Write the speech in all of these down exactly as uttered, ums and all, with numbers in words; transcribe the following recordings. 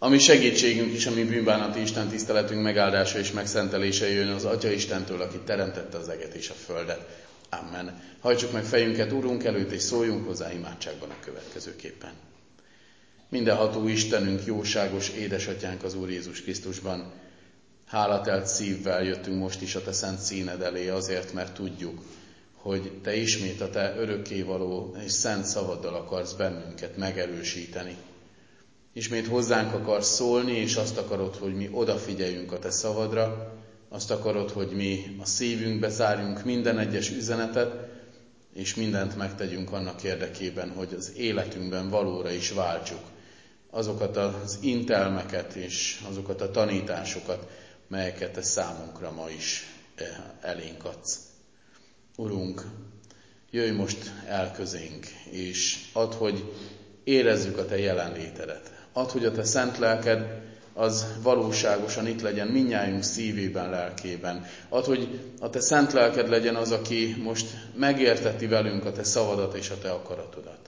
Ami segítségünk is, ami bűnbánati Isten tiszteletünk megáldása és megszentelése jön az Atya Istentől, aki teremtette az eget és a földet. Amen. Hajtsuk meg fejünket Urunk előtt, és szóljunk hozzá imádságban a következőképpen. Mindenható Istenünk, jóságos édesatyánk az Úr Jézus Krisztusban, hálatelt szívvel jöttünk most is a Te szent színed elé azért, mert tudjuk, hogy Te ismét a Te örökkévaló és szent szavaddal akarsz bennünket megerősíteni. Ismét hozzánk akarsz szólni, és azt akarod, hogy mi odafigyeljünk a Te szavadra, azt akarod, hogy mi a szívünkbe zárjunk minden egyes üzenetet, és mindent megtegyünk annak érdekében, hogy az életünkben valóra is váltsuk azokat az intelmeket és azokat a tanításokat, melyeket Te számunkra ma is elénk adsz. Urunk, jöjj most el közénk, és add, hogy érezzük a Te jelenlétedet. Add, hogy a Te szent lelked az valóságosan itt legyen mindnyájunk szívében, lelkében. Add, hogy a Te szent lelked legyen az, aki most megérteti velünk a Te szavadat és a Te akaratodat.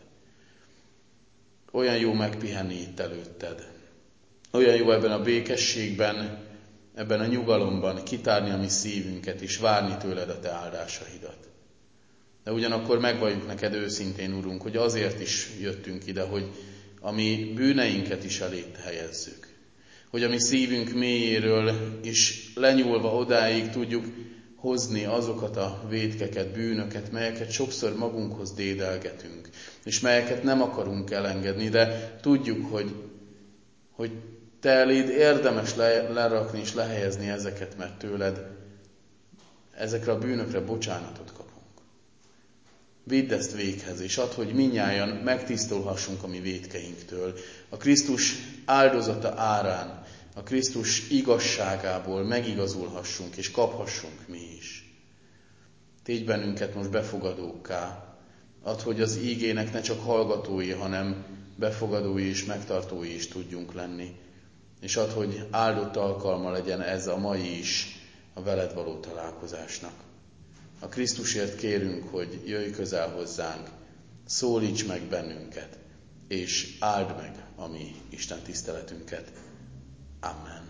Olyan jó megpihenni itt előtted. Olyan jó ebben a békességben, ebben a nyugalomban kitárni a mi szívünket, és várni tőled a Te áldásaidat. De ugyanakkor megvalljuk neked őszintén, Urunk, hogy azért is jöttünk ide, hogy a mi bűneinket is eléd helyezzük. Hogy a mi szívünk mélyéről is lenyúlva odáig tudjuk hozni azokat a vétkeket, bűnöket, melyeket sokszor magunkhoz dédelgetünk, és melyeket nem akarunk elengedni, de tudjuk, hogy, hogy Te eléd érdemes le, lerakni és lehelyezni ezeket, mert tőled ezekre a bűnökre bocsánatot kapunk. Vidd ezt véghez, és add, hogy mindnyájan megtisztulhassunk a mi vétkeinktől. A Krisztus áldozata árán, a Krisztus igazságából megigazulhassunk, és kaphassunk mi is. Tégy bennünket most befogadókká. Add, hogy az ígének ne csak hallgatói, hanem befogadói és megtartói is tudjunk lenni. És add, hogy áldott alkalma legyen ez a mai is a veled való találkozásnak. A Krisztusért kérünk, hogy jöjj közel hozzánk, szólíts meg bennünket, és áld meg a mi Isten tiszteletünket. Amen.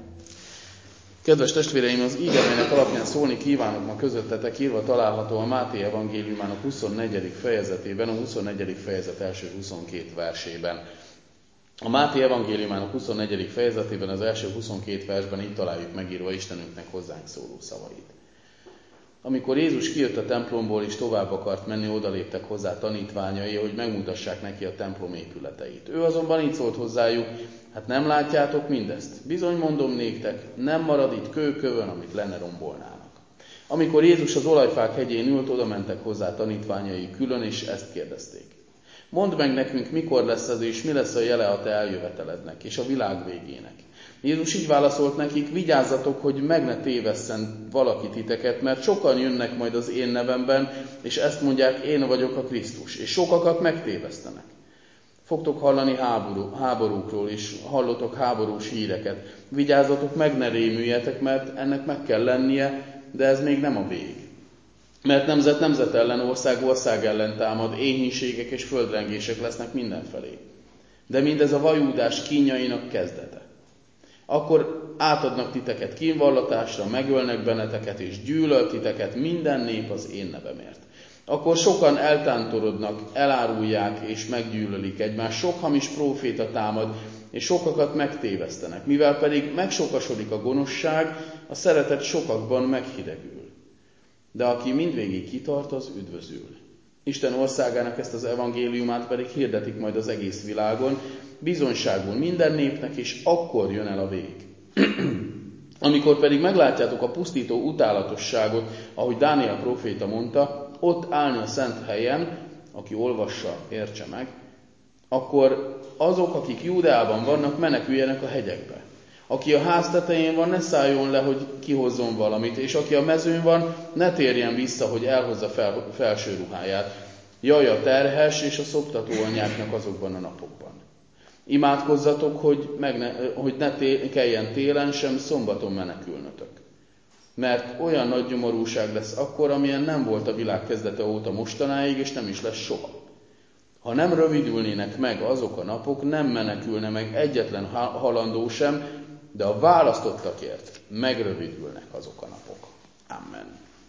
Kedves testvéreim, az íge, melynek alapján szólni kívánok ma közöttetek, írva található a Máté evangéliumának huszonnegyedik fejezetében, a huszonnegyedik fejezet első huszonkét versében. A Máté evangéliumának huszonnegyedik fejezetében, az első huszonkét versben így találjuk megírva Istenünknek hozzánk szóló szavait. Amikor Jézus kijött a templomból és tovább akart menni, odaléptek hozzá tanítványai, hogy megmutassák neki a templom épületeit. Ő azonban így szólt hozzájuk: hát nem látjátok mindezt? Bizony mondom néktek, nem marad itt kőkövön, amit le ne rombolnának. Amikor Jézus az olajfák hegyén ült, oda mentek hozzá tanítványai külön, és ezt kérdezték: mondd meg nekünk, mikor lesz ez, és mi lesz a jele a te eljövetelednek, és a világ végének. Jézus így válaszolt nekik: vigyázzatok, hogy meg ne tévesszen valaki titeket, mert sokan jönnek majd az én nevemben, és ezt mondják, én vagyok a Krisztus, és sokakat megtévesztenek. Fogtok hallani háború, háborúkról, és hallotok háborús híreket. Vigyázzatok, meg ne rémüljetek, mert ennek meg kell lennie, de ez még nem a vég. Mert nemzet nemzet ellen, ország ország ellen támad, éhínségek és földrengések lesznek mindenfelé. De mindez a vajúdás kínjainak kezdete. Akkor átadnak titeket kínvallatásra, megölnek benneteket, és gyűlöl titeket minden nép az én nevemért. Akkor sokan eltántorodnak, elárulják és meggyűlölik egymást, sok hamis próféta támad, és sokakat megtévesztenek. Mivel pedig megsokasodik a gonoszság, a szeretet sokakban meghidegül. De aki mindvégig kitart, az üdvözül. Isten országának ezt az evangéliumát pedig hirdetik majd az egész világon, bizonyságul minden népnek, és akkor jön el a vég. Amikor pedig meglátjátok a pusztító utálatosságot, ahogy Dániel próféta mondta, ott állni a szent helyen, aki olvassa, értse meg, akkor azok, akik Júdeában vannak, meneküljenek a hegyekbe. Aki a ház tetején van, ne szálljon le, hogy kihozzon valamit, és aki a mezőn van, ne térjen vissza, hogy elhozza fel, felső ruháját. Jaj a terhes és a szoptató anyáknak azokban a napokban. Imádkozzatok, hogy, meg ne, hogy ne té, kelljen télen sem szombaton menekülnötök. Mert olyan nagy gyomorúság lesz akkor, amilyen nem volt a világ kezdete óta mostanáig, és nem is lesz soha. Ha nem rövidülnének meg azok a napok, nem menekülne meg egyetlen halandó sem, de a választottakért megrövidülnek azok a napok. Amen.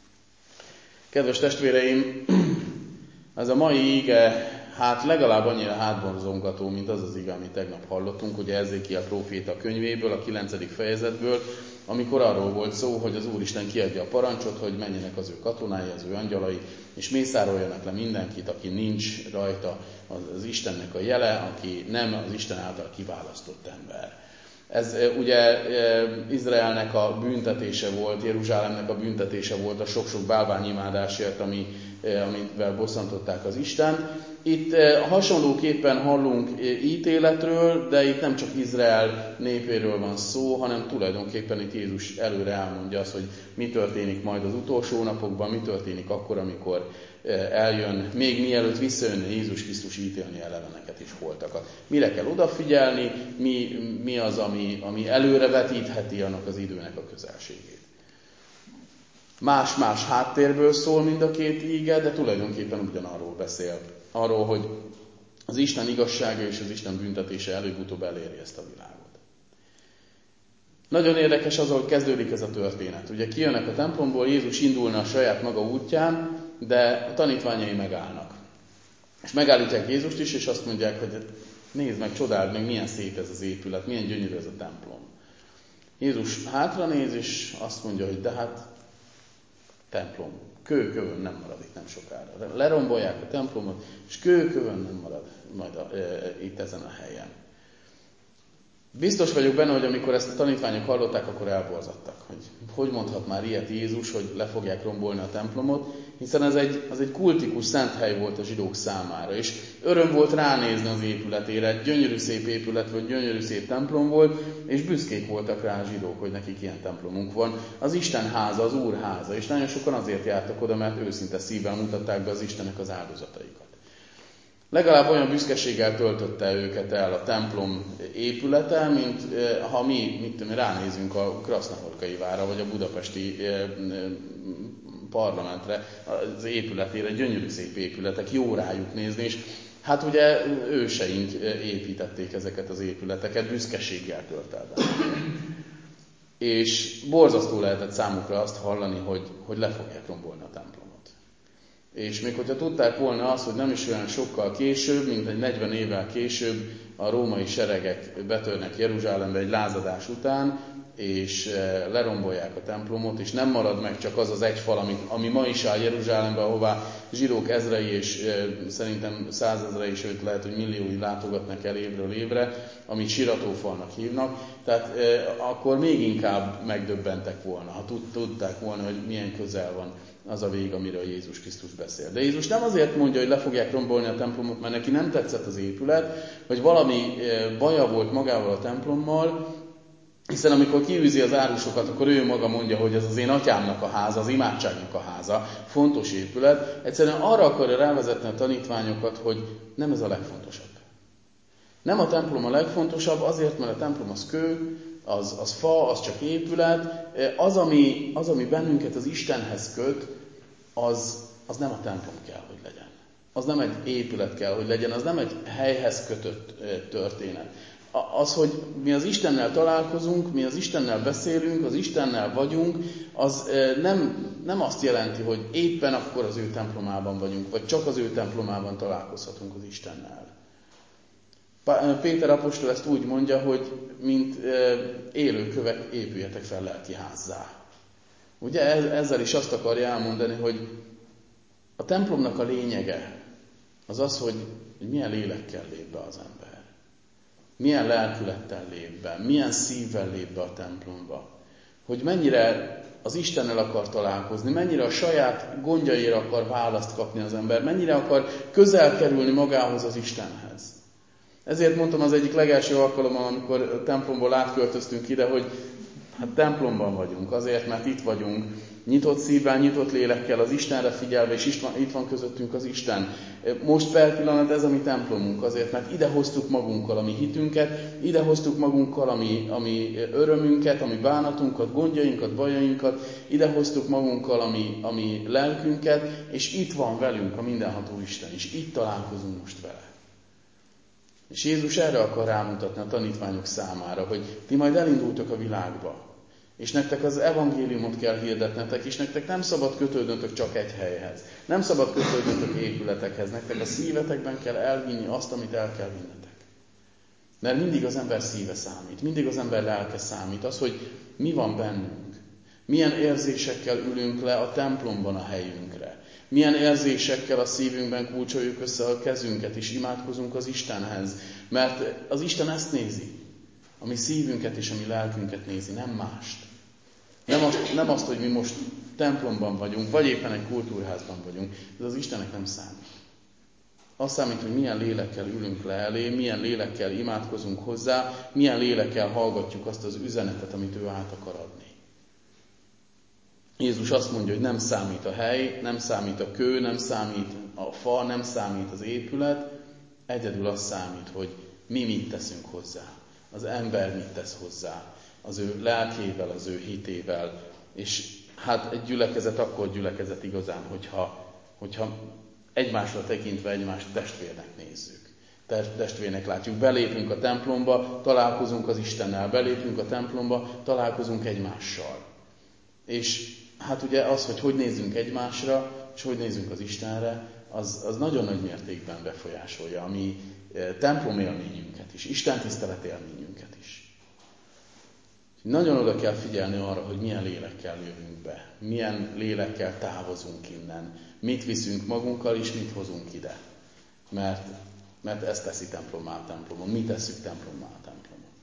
Kedves testvéreim, ez a mai ige hát legalább annyira hátborzongató, mint az az ige, amit tegnap hallottunk, ugye Ezékiel próféta könyvéből, a kilencedik fejezetből, amikor arról volt szó, hogy az Úristen kiadja a parancsot, hogy menjenek az ő katonái, az ő angyalai, és mészároljanak le mindenkit, aki nincs rajta az Istennek a jele, aki nem az Isten által kiválasztott ember. Ez ugye Izraelnek a büntetése volt, Jeruzsálemnek a büntetése volt a sok-sok bálványimádásért, ami, amivel bosszantották az Istent. Itt hasonlóképpen hallunk ítéletről, de itt nem csak Izrael népéről van szó, hanem tulajdonképpen itt Jézus előre elmondja azt, hogy mi történik majd az utolsó napokban, mi történik akkor, amikor eljön, még mielőtt visszajönne Jézus Krisztus ítélni eleveneket és holtakat. Mire kell odafigyelni, mi, mi az, ami, ami előre vetítheti annak az időnek a közelségét. Más-más háttérből szól mind a két íge, de tulajdonképpen ugyanarról beszél. Arról, hogy az Isten igazsága és az Isten büntetése előbb-utóbb eléri ezt a világot. Nagyon érdekes az, hogy kezdődik ez a történet. Ugye kijönnek a templomból, Jézus indulna a saját maga útján, de a tanítványai megállnak. És megállítják Jézust is, és azt mondják, hogy nézd meg, csodáld meg, milyen szép ez az épület, milyen gyönyörű ez a templom. Jézus hátra néz, és azt mondja, hogy de hát templom. Kőkövön nem marad itt nem sokára. Lerombolják a templomot, és kőkövön nem marad majd a, e, itt ezen a helyen. Biztos vagyok benne, hogy amikor ezt a tanítványok hallották, akkor elborzadtak, hogy hogy mondhat már ilyet Jézus, hogy le fogják rombolni a templomot, hiszen ez egy, az egy kultikus szent hely volt a zsidók számára, és öröm volt ránézni az épületére, gyönyörű szép épület volt, gyönyörű szép templom volt, és büszkék voltak rá a zsidók, hogy nekik ilyen templomunk van. Az Isten háza, az Úr háza, és nagyon sokan azért jártak oda, mert őszinte szívvel mutatták be az Istennek az áldozataikat. Legalább olyan büszkeséggel töltötte őket el a templom épülete, mint ha mi, mit tudom, ránézünk a Krasznahorkai várra, vagy a budapesti parlamentre, az épületére, gyönyörű szép épületek, jó rájuk nézni, és hát ugye őseink építették ezeket az épületeket, büszkeséggel tölt el benne. És borzasztó lehetett számukra azt hallani, hogy, hogy le fogják rombolni a templomot. És még hogyha tudták volna azt, hogy nem is olyan sokkal később, mint egy negyven évvel később a római seregek betörnek Jeruzsálembe egy lázadás után, és lerombolják a templomot, és nem marad meg csak az az egy fal, ami, ami ma is áll Jeruzsálemben, ahová zsidók ezrei és e, szerintem százezrei, sőt lehet, hogy milliói látogatnak el évről évre, amit siratófalnak hívnak. Tehát e, akkor még inkább megdöbbentek volna, ha tud, tudták volna, hogy milyen közel van az a vég, amiről Jézus Krisztus beszél. De Jézus nem azért mondja, hogy le fogják rombolni a templomot, mert neki nem tetszett az épület, vagy valami baja volt magával a templommal, hiszen amikor kiűzi az árusokat, akkor ő maga mondja, hogy ez az én atyámnak a háza, az imádságnak a háza, fontos épület. Egyszerűen arra akarja rávezetni a tanítványokat, hogy nem ez a legfontosabb. Nem a templom a legfontosabb, azért, mert a templom az kő, az, az fa, az csak épület. Az ami, az, ami bennünket az Istenhez köt, az, az nem a templom kell, hogy legyen. Az nem egy épület kell, hogy legyen, az nem egy helyhez kötött történet. Az, hogy mi az Istennel találkozunk, mi az Istennel beszélünk, az Istennel vagyunk, az nem, nem azt jelenti, hogy éppen akkor az ő templomában vagyunk, vagy csak az ő templomában találkozhatunk az Istennel. Péter apostol ezt úgy mondja, hogy mint élő kövek épüljetek fel lelki házzá. Ugye ezzel is azt akarja elmondani, hogy a templomnak a lényege az az, hogy milyen lélekkel lép be az ember. Milyen lelkülettel lép be, milyen szívvel lép be a templomba. Hogy mennyire az Istennel akar találkozni, mennyire a saját gondjaira akar választ kapni az ember, mennyire akar közel kerülni magához az Istenhez. Ezért mondtam az egyik legelső alkalommal, amikor a templomból átköltöztünk ide, hogy hát templomban vagyunk, azért, mert itt vagyunk, nyitott szívvel, nyitott lélekkel, az Istenre figyelve, és itt van, itt van közöttünk az Isten. Most per pillanat ez a mi templomunk, azért, mert ide hoztuk magunkkal a mi hitünket, ide hoztuk magunkkal a mi, a mi örömünket, a mi bánatunkat, gondjainkat, bajainkat, ide hoztuk magunkkal a mi, a mi lelkünket, és itt van velünk a mindenható Isten, és itt találkozunk most vele. És Jézus erre akar rámutatni a tanítványok számára, hogy ti majd elindultok a világba, és nektek az evangéliumot kell hirdetnetek, és nektek nem szabad kötődnötök csak egy helyhez. Nem szabad kötődnötök épületekhez, nektek a szívetekben kell elvinni azt, amit el kell vinnetek. Mert mindig az ember szíve számít, mindig az ember lelke számít, az, hogy mi van bennünk. Milyen érzésekkel ülünk le a templomban a helyünkre. Milyen érzésekkel a szívünkben kulcsoljuk össze a kezünket, és imádkozunk az Istenhez. Mert az Isten ezt nézi. A mi szívünket és a mi lelkünket nézi, nem mást. Nem azt, nem azt, hogy mi most templomban vagyunk, vagy éppen egy kultúrházban vagyunk. Ez az Istennek nem számít. Az számít, hogy milyen lélekkel ülünk le elé, milyen lélekkel imádkozunk hozzá, milyen lélekkel hallgatjuk azt az üzenetet, amit ő át akar adni. Jézus azt mondja, hogy nem számít a hely, nem számít a kő, nem számít a fa, nem számít az épület, egyedül az számít, hogy mi mit teszünk hozzá. Az ember mit tesz hozzá, az ő lelkével, az ő hitével, és hát egy gyülekezet akkor gyülekezet igazán, hogyha, hogyha egymásra tekintve egymást testvérnek nézzük. Testvérnek látjuk. Belépünk a templomba, találkozunk az Istennel, belépünk a templomba, találkozunk egymással. És hát ugye az, hogy hogy nézzünk egymásra, és hogy nézzünk az Istenre, az, az nagyon nagy mértékben befolyásolja a mi templom élményünket is, Isten tisztelet élményünket is. Nagyon oda kell figyelni arra, hogy milyen lélekkel jövünk be, milyen lélekkel távozunk innen, mit viszünk magunkkal, és mit hozunk ide. Mert, mert ezt teszi templommá a templomon, mi tesszük templommá a templomot.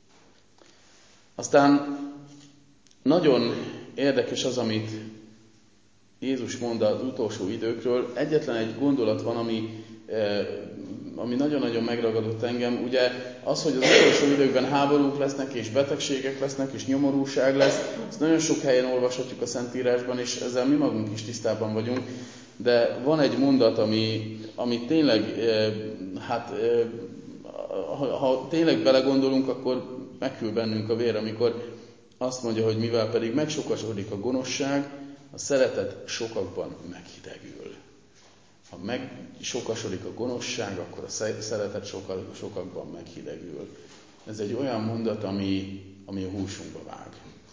Aztán nagyon érdekes az, amit Jézus mond az utolsó időkről. Egyetlen egy gondolat van, ami, ami nagyon-nagyon megragadott engem. Ugye az, hogy az utolsó időkben háborúk lesznek, és betegségek lesznek, és nyomorúság lesz, ezt nagyon sok helyen olvashatjuk a Szentírásban, és ezzel mi magunk is tisztában vagyunk. De van egy mondat, ami, ami tényleg, hát ha, ha tényleg belegondolunk, akkor megkül bennünk a vér, amikor azt mondja, hogy mivel pedig megsokasodik a gonoszság, a szeretet sokakban meghidegül. Ha megsokasodik a gonoszság, akkor a szeretet sokakban meghidegül. Ez egy olyan mondat, ami, ami a húsunkba vág.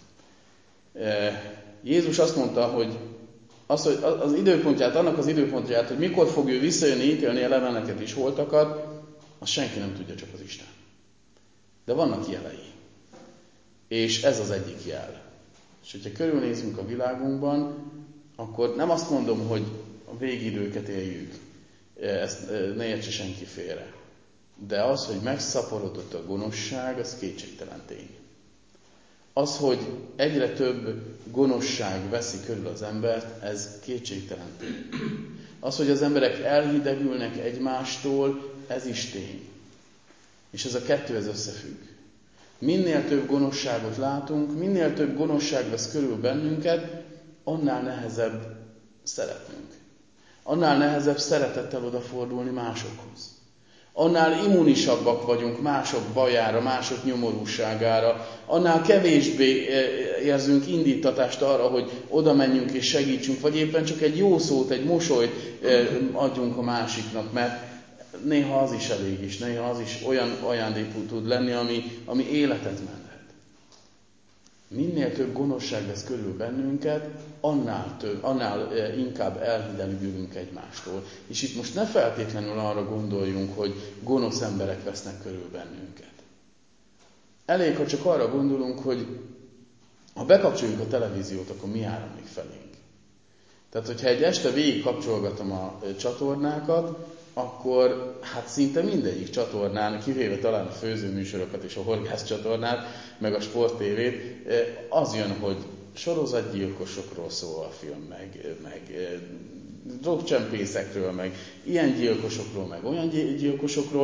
Jézus azt mondta, hogy az, hogy az időpontját, annak az időpontját, hogy mikor fog ő visszajönni, ítélni a leveleket és holtakat, azt senki nem tudja, csak az Isten. De vannak jelei. És ez az egyik jel. És hogyha körülnézünk a világunkban, akkor nem azt mondom, hogy a végidőket éljük, ezt ne értse senki félre. De az, hogy megszaporodott a gonoszság, az kétségtelen tény. Az, hogy egyre több gonoszság veszi körül az embert, ez kétségtelen tény. Az, hogy az emberek elhidegülnek egymástól, ez is tény. És ez a kettő ez összefügg. Minél több gonoszságot látunk, minél több gonoszság vesz körül bennünket, annál nehezebb szeretnünk. Annál nehezebb szeretettel odafordulni másokhoz. Annál immunisabbak vagyunk mások bajára, mások nyomorúságára, annál kevésbé érzünk indítatást arra, hogy oda menjünk és segítsünk, vagy éppen csak egy jó szót, egy mosolyt adjunk a másiknak, mert néha az is elég is, néha az is olyan ajándékú tud lenni, ami, ami életet menthet. Minél több gonoszság vesz körül bennünket, annál, több, annál inkább elhidegülünk egymástól. És itt most ne feltétlenül arra gondoljunk, hogy gonosz emberek vesznek körül bennünket. Elég, ha csak arra gondolunk, hogy ha bekapcsoljuk a televíziót, akkor mi áramlik felénk. Tehát, hogyha egy este végig kapcsolgatom a csatornákat, akkor hát szinte mindegyik csatornán, kivéve talán a főzőműsorokat és a horgász csatornát, meg a Sport té vét, az jön, hogy sorozatgyilkosokról szól a film, meg, meg drogcsempészekről, meg ilyen gyilkosokról, meg olyan gyilkosokról,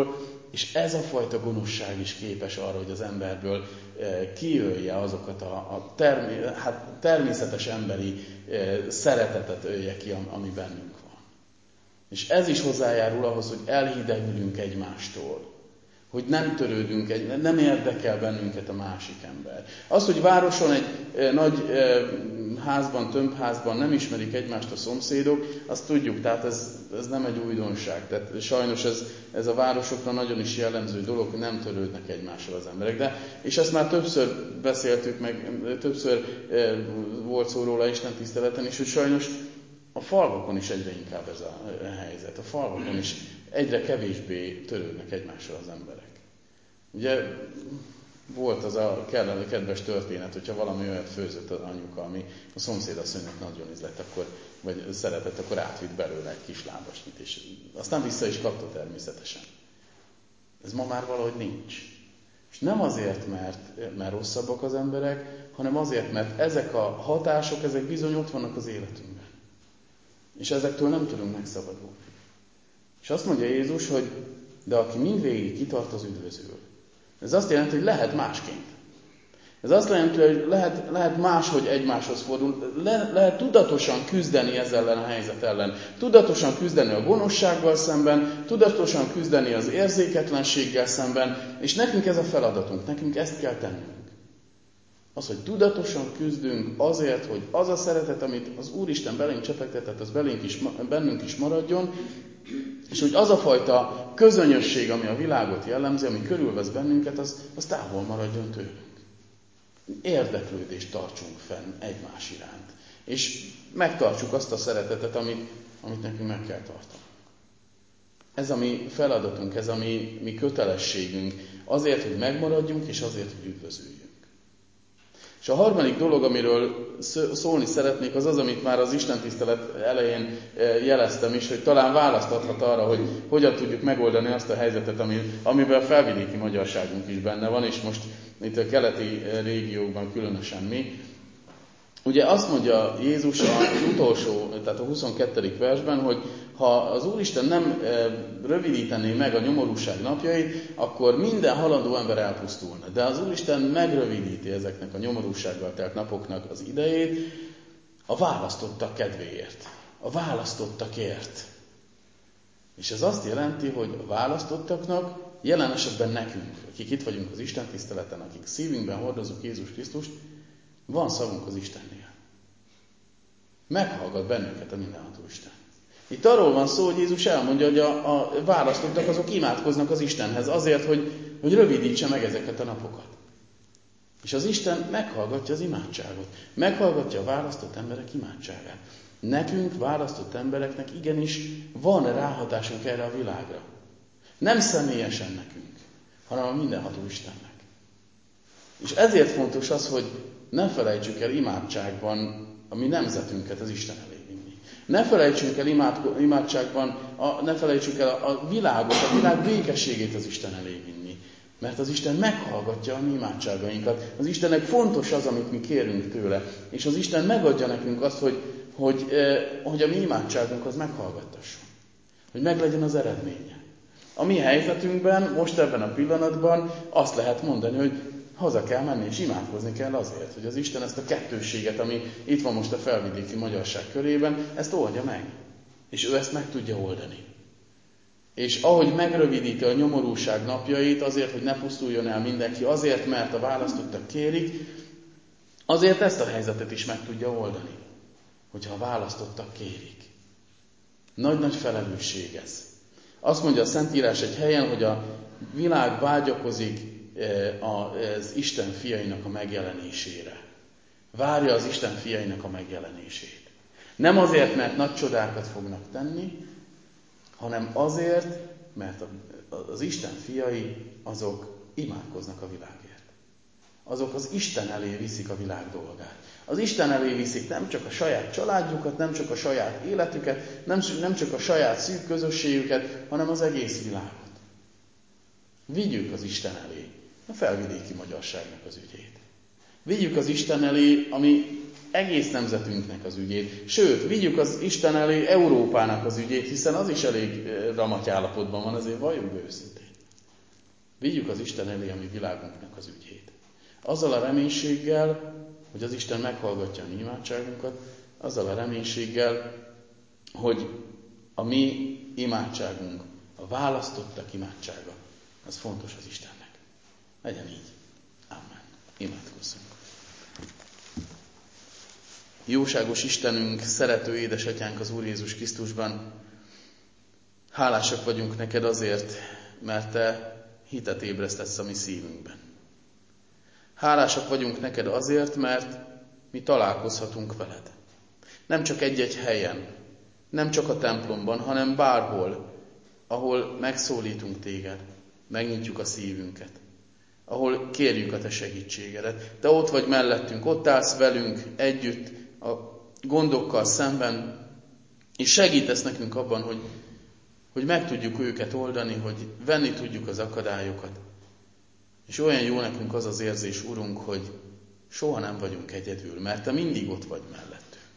és ez a fajta gonoszság is képes arra, hogy az emberből kiölje azokat a, a termé, hát természetes emberi szeretetet ölje ki, ami bennünk van. És ez is hozzájárul ahhoz, hogy elhidegülünk egymástól. Hogy nem törődünk, nem érdekel bennünket a másik ember. Az, hogy városon egy nagy házban, tömbházban nem ismerik egymást a szomszédok, azt tudjuk, tehát ez, ez nem egy újdonság. Tehát sajnos ez, ez a városokra nagyon is jellemző dolog, hogy nem törődnek egymással az emberek. De, és ezt már többször beszéltük, meg többször volt szó róla Isten tiszteleten is, hogy sajnos a falvakon is egyre inkább ez a helyzet. A falvakon is egyre kevésbé törődnek egymással az emberek. Ugye volt az a kedves történet, hogyha valami olyat főzött az anyuka, ami a szomszédasszonynak nagyon ízlett, akkor, vagy szeretett, akkor átvitt belőle egy kis lábasnyit, és aztán vissza is kapta természetesen. Ez ma már valahogy nincs. És nem azért, mert, mert rosszabbak az emberek, hanem azért, mert ezek a hatások, ezek bizony ott vannak az életünkben. És ezektől nem tudunk megszabadulni. És azt mondja Jézus, hogy de aki mindvégig kitart, az üdvözül. Ez azt jelenti, hogy lehet másként. Ez azt jelenti, hogy lehet, lehet máshogy egymáshoz fordul, Le, lehet tudatosan küzdeni ezzel ellen a helyzet ellen. Tudatosan küzdeni a gonoszsággal szemben, tudatosan küzdeni az érzéketlenséggel szemben, és nekünk ez a feladatunk, nekünk ezt kell tennünk. Az, hogy tudatosan küzdünk azért, hogy az a szeretet, amit az Úristen belénk csepegtetett, az belénk is, bennünk is maradjon, és hogy az a fajta közönyösség, ami a világot jellemzi, ami körülvesz bennünket, az, az távol maradjon tőlünk. Érdeklődést tartsunk fenn egymás iránt. És megtartsuk azt a szeretetet, amit, amit nekünk meg kell tartani. Ez a mi feladatunk, ez a mi, mi kötelességünk azért, hogy megmaradjunk, és azért, hogy üdvözüljünk. És a harmadik dolog, amiről szólni szeretnék, az az, amit már az istentisztelet elején jeleztem is, hogy talán választ adhat arra, hogy hogyan tudjuk megoldani azt a helyzetet, amiben a felvidéki magyarságunk is benne van, és most itt a keleti régiókban különösen mi. Ugye azt mondja Jézus az utolsó, tehát a huszonkettedik versben, hogy ha az Úristen nem rövidítené meg a nyomorúság napjait, akkor minden halandó ember elpusztulna. De az Úristen megrövidíti ezeknek a nyomorúsággal telt napoknak az idejét a választottak kedvéért. A választottakért. És ez azt jelenti, hogy a választottaknak, jelen esetben nekünk, akik itt vagyunk az Isten tiszteleten, akik szívünkben hordozunk Jézus Krisztust, van szavunk az Istennél. Meghallgat bennünket a mindenható Isten. Itt arról van szó, hogy Jézus elmondja, hogy a, a választottak azok imádkoznak az Istenhez azért, hogy, hogy rövidítse meg ezeket a napokat. És az Isten meghallgatja az imádságot. Meghallgatja a választott emberek imádságát. Nekünk, választott embereknek igenis van ráhatásunk erre a világra. Nem személyesen nekünk, hanem a mindenható Istennek. És ezért fontos az, hogy ne felejtsük el imádságban a mi nemzetünket az Isten elé vinni. Ne felejtsünk el imád, imádságban, a, ne felejtsük el a, a világot, a világ békességét az Isten elé vinni. Mert az Isten meghallgatja a mi imádságainkat. Az Istennek fontos az, amit mi kérünk tőle. És az Isten megadja nekünk azt, hogy, hogy, eh, hogy a mi imádságunk az meghallgattasson. Hogy meglegyen az eredménye. A mi helyzetünkben, most ebben a pillanatban azt lehet mondani, hogy haza kell menni, és imádkozni kell azért, hogy az Isten ezt a kettősséget, ami itt van most a felvidéki magyarság körében, ezt oldja meg. És ő ezt meg tudja oldani. És ahogy megrövidíti a nyomorúság napjait, azért, hogy ne pusztuljon el mindenki, azért, mert a választottak kérik, azért ezt a helyzetet is meg tudja oldani, hogyha a választottak kérik. Nagy-nagy felelősség ez. Azt mondja a Szentírás egy helyen, hogy a világ vágyakozik az Isten fiainak a megjelenésére. Várja az Isten fiainak a megjelenését. Nem azért, mert nagy csodákat fognak tenni, hanem azért, mert az Isten fiai azok imádkoznak a világért. Azok az Isten elé viszik a világ dolgát. Az Isten elé viszik nem csak a saját családjukat, nem csak a saját életüket, nem, nem csak a saját szűk közösségüket, hanem az egész világot. Vigyük az Isten elé a felvidéki magyarságnak az ügyét. Vigyük az Isten elé, ami egész nemzetünknek az ügyét. Sőt, vigyük az Isten elé Európának az ügyét, hiszen az is elég ramaty állapotban van, azért valljuk be őszintén. Vigyük az Isten elé a mi világunknak az ügyét. Azzal a reménységgel, hogy az Isten meghallgatja a mi imádságunkat, azzal a reménységgel, hogy a mi imádságunk, a választottak imádsága, az fontos az Istennek. Legyen így. Amen. Imádkozzunk. Jóságos Istenünk, szerető édesatyánk az Úr Jézus Krisztusban, hálásak vagyunk neked azért, mert te hitet ébresztesz a mi szívünkben. Hálásak vagyunk neked azért, mert mi találkozhatunk veled. Nem csak egy-egy helyen, nem csak a templomban, hanem bárhol, ahol megszólítunk téged, megnyitjuk a szívünket, ahol kérjük a te segítségedet. Te ott vagy mellettünk, ott állsz velünk együtt a gondokkal szemben, és segítesz nekünk abban, hogy, hogy meg tudjuk őket oldani, hogy venni tudjuk az akadályokat. És olyan jó nekünk az az érzés, Urunk, hogy soha nem vagyunk egyedül, mert te mindig ott vagy mellettünk.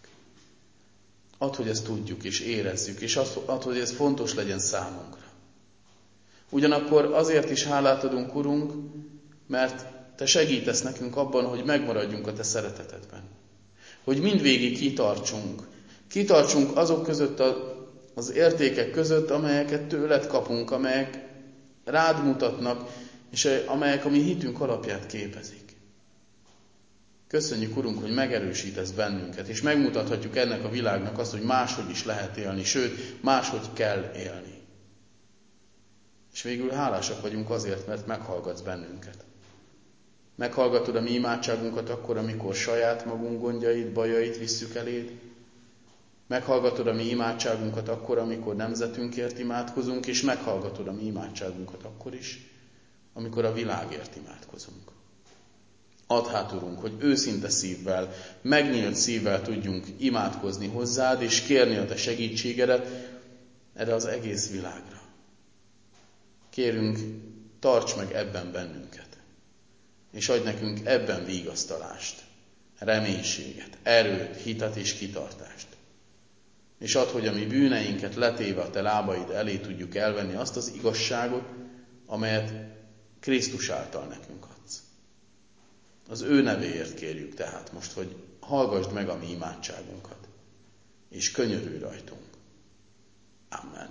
Add, hogy ezt tudjuk és érezzük, és add, hogy ez fontos legyen számunkra. Ugyanakkor azért is hálát adunk, Urunk, mert te segítesz nekünk abban, hogy megmaradjunk a te szeretetedben. Hogy mindvégig kitartsunk. Kitartsunk azok között a, az értékek között, amelyeket tőled kapunk, amelyek rád mutatnak, és amelyek a mi hitünk alapját képezik. Köszönjük, Urunk, hogy megerősítesz bennünket, és megmutathatjuk ennek a világnak azt, hogy máshogy is lehet élni, sőt, máshogy kell élni. És végül hálásak vagyunk azért, mert meghallgatsz bennünket. Meghallgatod a mi imádságunkat akkor, amikor saját magunk gondjait, bajait visszük eléd. Meghallgatod a mi imádságunkat akkor, amikor nemzetünkért imádkozunk, és meghallgatod a mi imádságunkat akkor is, amikor a világért imádkozunk. Add hát, Urunk, hogy őszinte szívvel, megnyílt szívvel tudjunk imádkozni hozzád, és kérni a te segítségedet erre az egész világra. Kérünk, tarts meg ebben bennünket, és adj nekünk ebben vigasztalást, reménységet, erőt, hitet és kitartást. És add, hogy a mi bűneinket letéve a te lábaid elé tudjuk elvenni azt az igazságot, amelyet Krisztus által nekünk adsz. Az ő nevéért kérjük tehát most, hogy hallgassd meg a mi imádságunkat, és könyörülj rajtunk. Amen.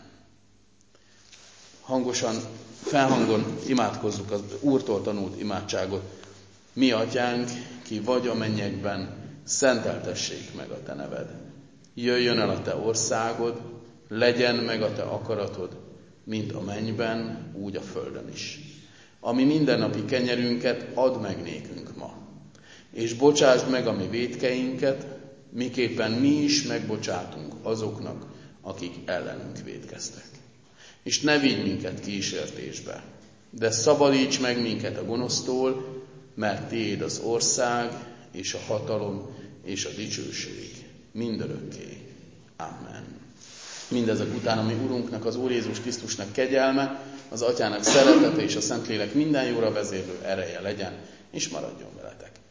Hangosan, felhangon imádkozzuk az Úrtól tanult imádságot. Mi atyánk, ki vagy a mennyekben, szenteltessék meg a te neved. Jöjjön el a te országod, legyen meg a te akaratod, mint a mennyben, úgy a földön is. Ami mindennapi kenyerünket add meg nékünk ma. És bocsásd meg a mi vétkeinket, miképpen mi is megbocsátunk azoknak, akik ellenünk vétkeztek. És ne vigy minket kísértésbe, de szabadíts meg minket a gonosztól, mert tiéd az ország, és a hatalom, és a dicsőség mindörökké. Amen. Mindezek után a mi Urunknak, az Úr Jézus Krisztusnak kegyelme, az Atyának szeretete és a Szentlélek minden jóra vezérlő ereje legyen, és maradjon veletek.